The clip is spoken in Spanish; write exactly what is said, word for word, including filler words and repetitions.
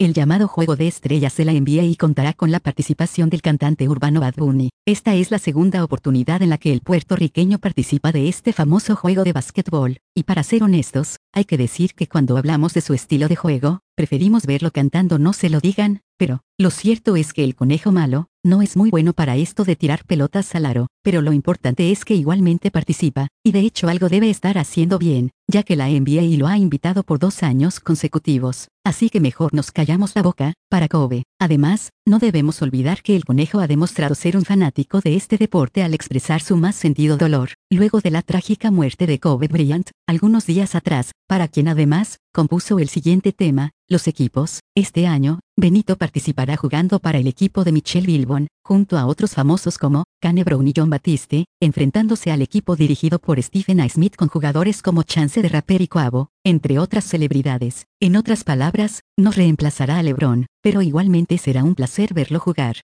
el llamado Juego de Estrellas de la N B A contará con la participación del cantante urbano Bad Bunny. Esta es la segunda oportunidad en la que el puertorriqueño participa de este famoso juego de básquetbol, y para ser honestos, hay que decir que cuando hablamos de su estilo de juego, preferimos verlo cantando, no se lo digan, pero, lo cierto es que el conejo malo, no es muy bueno para esto de tirar pelotas al aro, pero lo importante es que igualmente participa, y de hecho algo debe estar haciendo bien, ya que la N B A lo ha invitado por dos años consecutivos, así que mejor nos callamos la boca, para Kobe. Además, no debemos olvidar que el conejo ha demostrado ser un fanático de este deporte al expresar su más sentido dolor, luego de la trágica muerte de Kobe Bryant, algunos días atrás, para quien además, compuso el siguiente tema, Los equipos. Este año, Benito participará jugando para el equipo de Michelle Bilbon, junto a otros famosos como Kane Brown y John Batiste, enfrentándose al equipo dirigido por Stephen A. Smith con jugadores como Chance the Rapper y Quavo, entre otras celebridades. En otras palabras, no reemplazará a LeBron, pero igualmente será un placer verlo jugar.